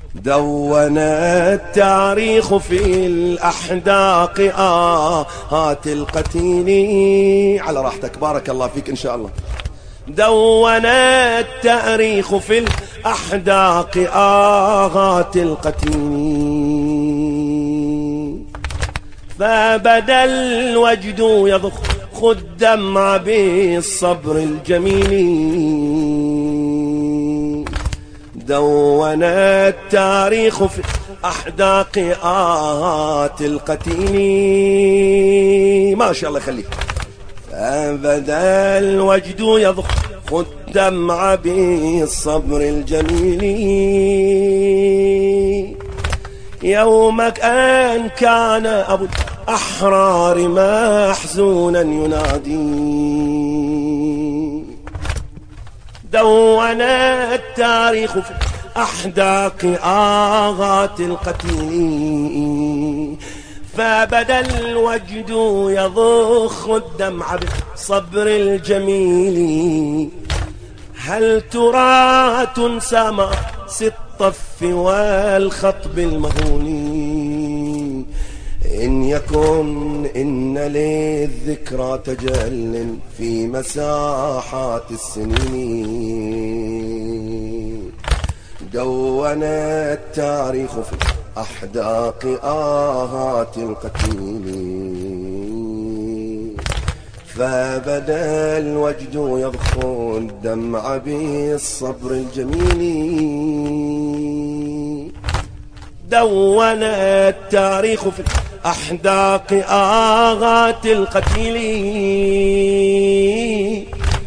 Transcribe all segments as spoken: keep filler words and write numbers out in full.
دون التاريخ في الأحداق آهات القتيل. على راحتك، بارك الله فيك إن شاء الله. دون التاريخ في الأحداق آهات القتيل، فبدا الوجد يضخ الدمع بالصبر الجميل. دون التاريخ في أحداق آهات القتيل. ما شاء الله يخليك. فبدا الوجد يضخ الدمع بالصبر الجميل، يوم أن كان أبو الأحرار محزونا ينادي. دون التاريخ في أحداق آهات القتيل، فبدا الوجد يضخ الدمع بالصبر الجميل. هل ترى تنسى مآسي الطف والخطب المهون؟ إن يكن إن للذكرى تجل في مساحات السنين. دون التاريخ في أحداق آهات القتيل، فبدا الوجد يضخ الدمع بالصبر الجميل. دون التاريخ في أحداق آهات القتيل،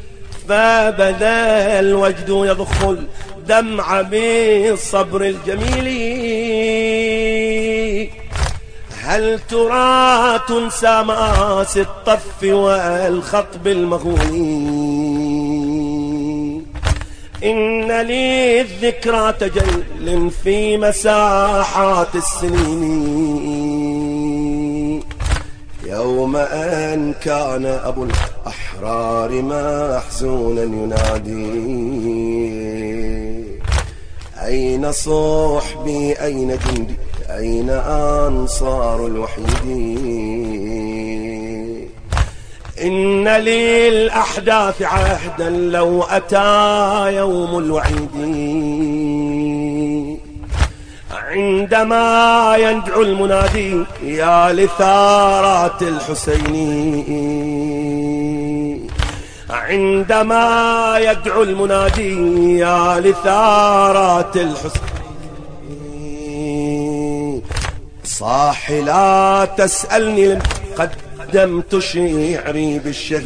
فبدا الوجد يضخ الدمع بالصبر الجميل. هل ترى تنسى مآسي الطف والخطب المغول؟ إن لي الذكرى تجل في مساحات السنين، يوم أن كان أبو الأحرار محزونا ينادي. أين صحبي أين جندي أين أنصار الوحيدين؟ إن للأحداث عهدا لو أتى يوم الوعيد، عندما يندعو المنادي يا لثارات الحسين. عندما يدعو المنادي يا لثارات الحسين. صاح لا تسألني قدمت شعري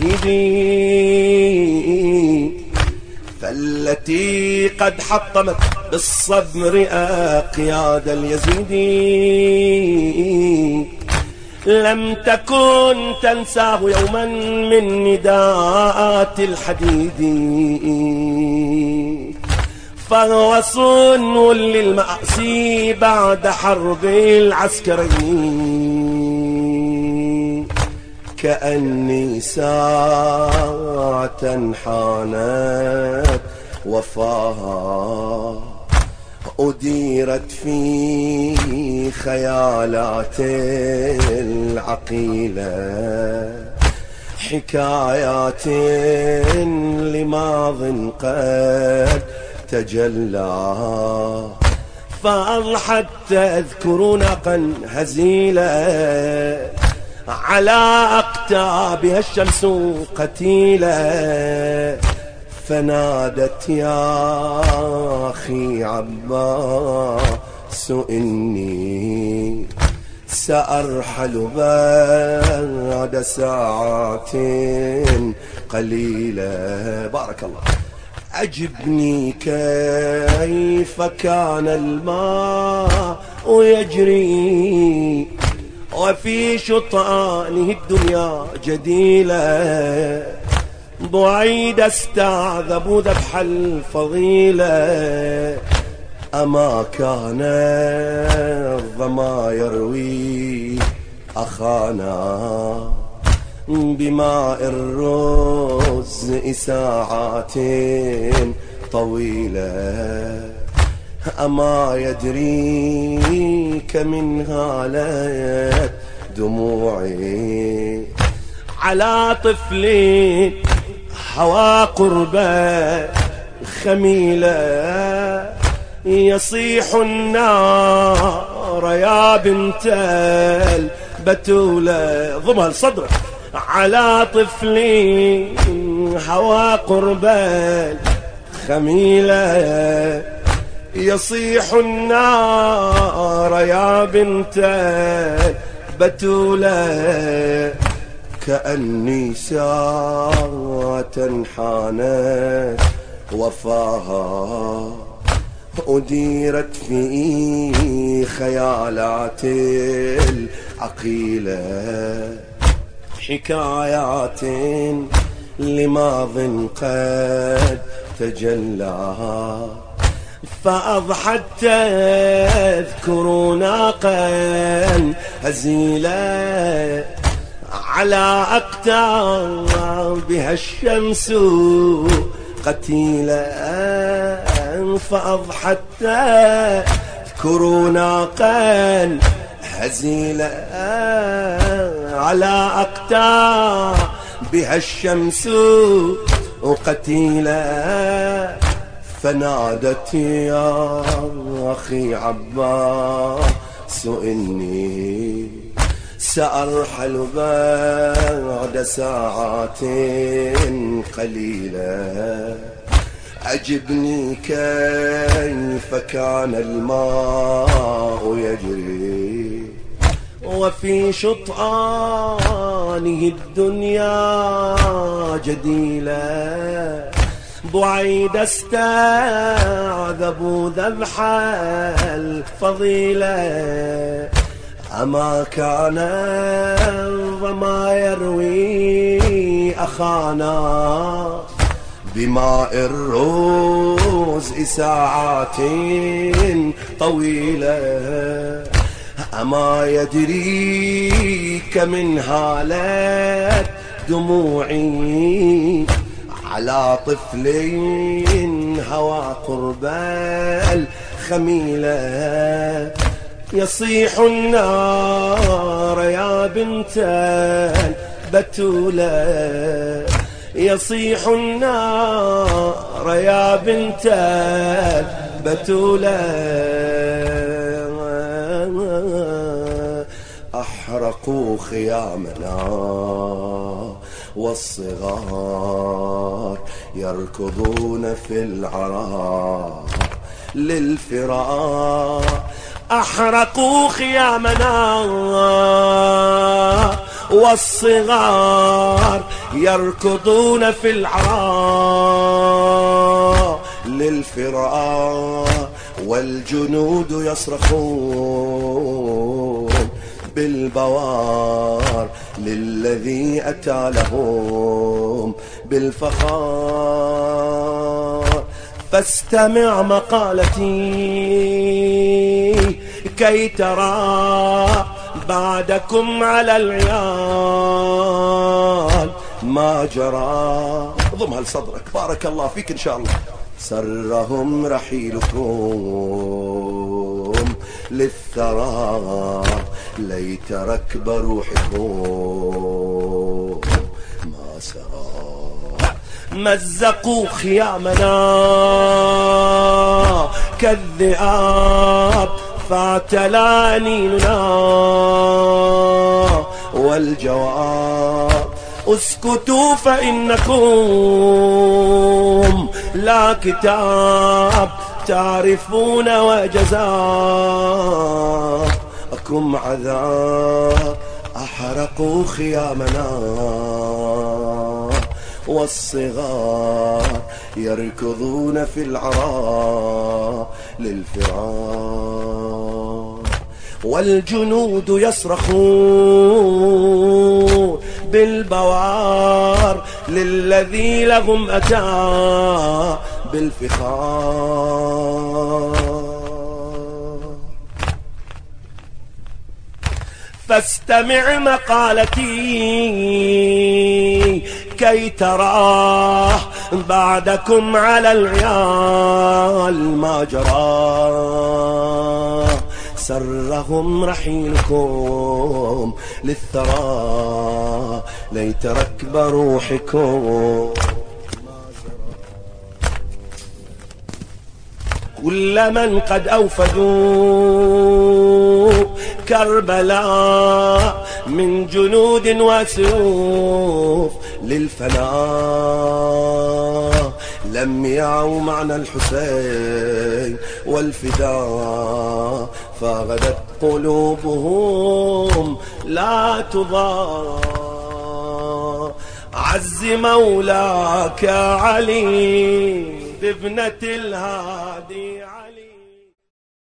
بالشهيد، فالتي قد حطمت بالصبر أقياد اليزيد. لم تكن تنساه يوما من نداءات الحديد، فهو صن للمأسي بعد حرب العسكرين. كأني ساعة حانت وفاها أديرت في خيالات العقيلة، حكايات لماض قد تجلى، فأضحت تذكر نقا هزيلة على أقتابها الشمس قتيلة. فنادت يا أخي عباس إني سأرحل بعد ساعات قليلة. بارك الله. أجبني كيف كان الماء يجري وفي شطآنه الدنيا جديلة، بعيد استعذب ذبح الفضيلة. أما كان الظما يروي أخانا بماء الرز ساعات طويلة. أما يدريك من هالت دموعي على طفل هوى قربة خميلة يصيح النار يا بنت البتولة. ضمها لصدرك. على طفل هوى قربة خميلة يصيح النار يا بنت البتولة كأني ساعة حانت وفاها أديرت في خيالات العقيلة حكايات لماض قد تجلى فأضحت تذكر ناقا هزيلة على أقتابها الشمس قتيلة فأضحت تذكر ناقا هزيلة على أقتابها الشمس قتيلة فنادت يا أخي عباس إني سأرحل بعد ساعات قليلة أجبني كيف كان الماء يجري وفي شطآنه الدنيا جديلة بعيد استعذبوا ذبح الفضيلة أما كان وما يروي أخانا بماء الروز ساعات طويلة أما يدريك من هالت دموعي على طفل هوى قرب الخميلة يصيح النار يا بنت البتولة يصيح النار يا بنت البتولة أحرقوا خيامنا والصغار يركضون في العراء للفراق أحرقوا خيامنا والصغار يركضون في العراء للفراق والجنود يصرخون بالبوار للذي أتى لهم بالفخار فاستمع مقالتي كي ترى بعدكم على العيال ما جرى. ضمها لصدرك. بارك الله فيك إن شاء الله. سرهم رحيلكم للثرى ليت ركب روحكم ما سرى مزقوا خيامنا كالذئاب فاعتلى نيلنا والجواب اسكتوا فإنكم لا كتاب تعرفون وجزاءكم عذاب. أحرقوا خيامنا والصغار يركضون في العراء للفرار والجنود يصرخون بالبوار للذي لهم أتى بالفخار فاستمع مقالتي كي تراه بعدكم على العيال ما جرى، سرهم رحيلكم للثرى ليت ركب روحكم. كل من قد أوفدوا كربلاء من جنود وسيوف للفناء، لم يعوا معنى الحسين والفداء، فغدت قلوبهم لا تضار. عز مولاك علي بابنة الهادي.